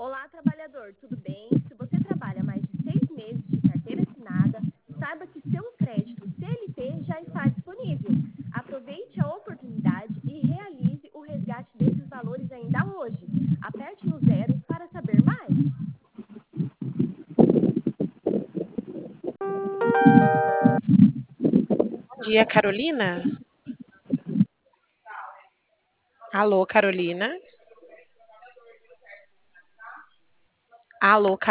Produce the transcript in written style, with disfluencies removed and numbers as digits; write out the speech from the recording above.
Olá, trabalhador, tudo bem? Se você trabalha mais de 6 meses de carteira assinada, saiba que seu crédito CLT já está disponível. Aproveite a oportunidade e realize o resgate desses valores ainda hoje. Aperte no zero para saber mais. Bom dia, Carolina. Alô, Carolina. Alô,